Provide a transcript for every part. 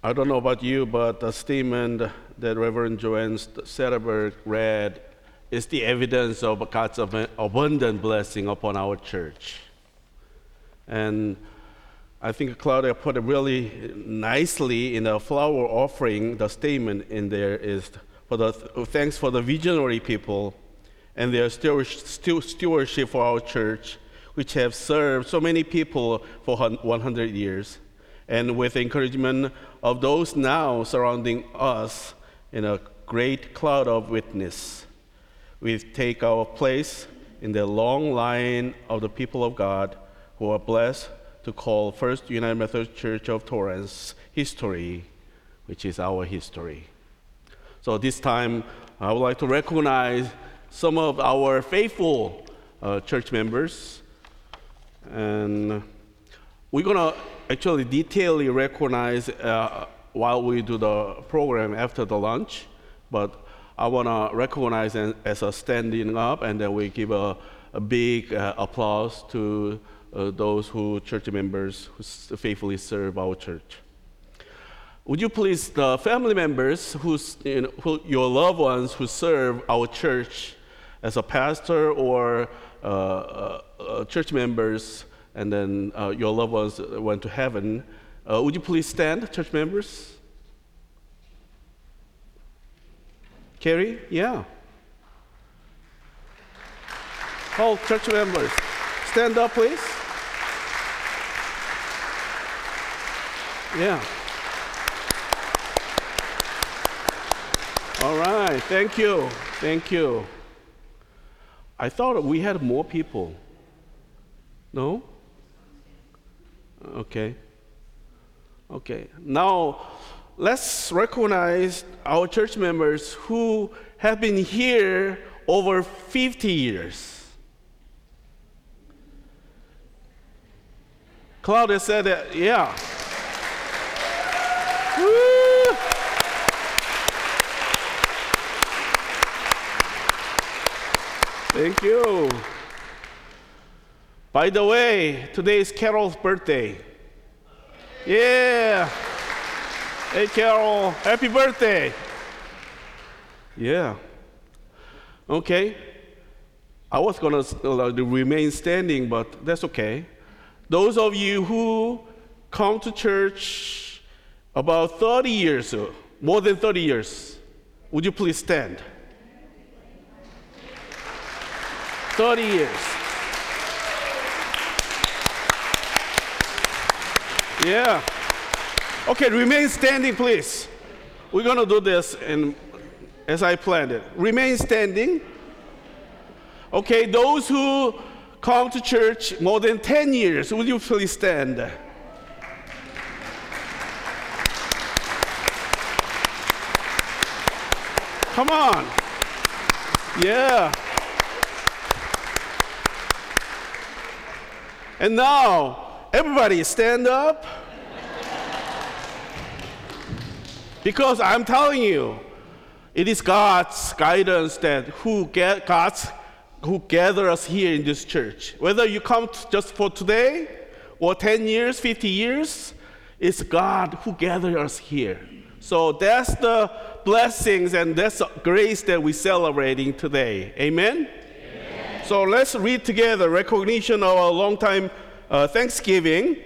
I don't know about you, but the statement that Reverend Joanne Sederberg read is the evidence of God's abundant blessing upon our church. And I think Claudia put it really nicely in the flower offering. The statement in there is thanks for the visionary people and their stewardship for our church, which have served so many people for 100 years. And with the encouragement of those now surrounding us in a great cloud of witness, we take our place in the long line of the people of God who are blessed to call First United Methodist Church of Torrance history, which is our history. So this time, I would like to recognize some of our faithful church members. And we're going to actually detailedly recognize while we do the program after the lunch, but I want to recognize as a standing up, and then we give a big applause to those church members who faithfully serve our church. Would you please, the family members your loved ones who serve our church as a pastor or church members, and then your loved ones went to heaven, would you please stand, church members? Carrie? Yeah. All church members, stand up, please. Yeah. All right, thank you. Thank you. I thought we had more people. No? Okay. Okay. Now, let's recognize our church members who have been here over 50 years. Claudia said that, yeah. Woo! Thank you. By the way, today is Carol's birthday. Yeah. Hey, Carol, happy birthday. Yeah. Okay. I was going to remain standing, but that's okay. Those of you who come to church about 30 years, more than 30 years, would you please stand? 30 years. Yeah. Okay, remain standing, please. We're going to do this as I planned it. Remain standing. Okay, those who come to church more than 10 years, would you please stand? Come on. Yeah. And now, everybody stand up. Because I'm telling you, it is God's guidance that who gather us here in this church. Whether you come just for today, or 10 years, 50 years, it's God who gathered us here. So that's the blessings and that's the grace that we're celebrating today. Amen? Amen. So let's read together recognition of our long-time Thanksgiving.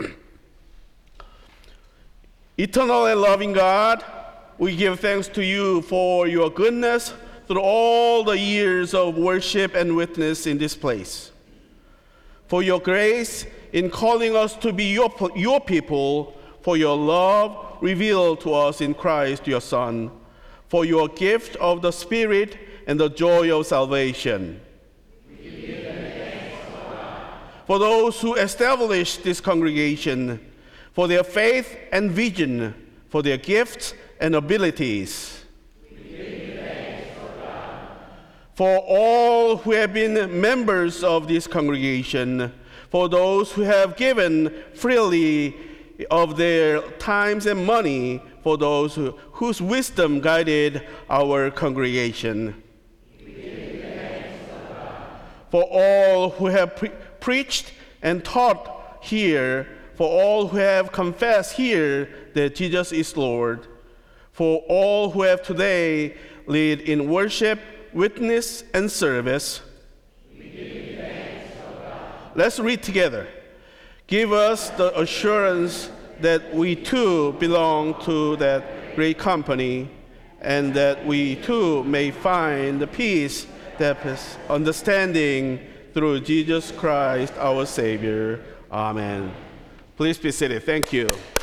Eternal and loving God, we give thanks to you for your goodness through all the years of worship and witness in this place. For your grace in calling us to be your people, for your love revealed to us in Christ your Son, for your gift of the Spirit and the joy of salvation. For those who established this congregation, for their faith and vision, for their gifts and abilities. For all who have been members of this congregation, for those who have given freely of their times and money, for those whose wisdom guided our congregation. For all who have preached and taught here, for all who have confessed here that Jesus is Lord, for all who have today led in worship, witness, and service. We give you thanks, O God. Let's read together. Give us the assurance that we too belong to that great company, and that we too may find the peace that is understanding through Jesus Christ our Savior. Amen. Please be seated. Thank you.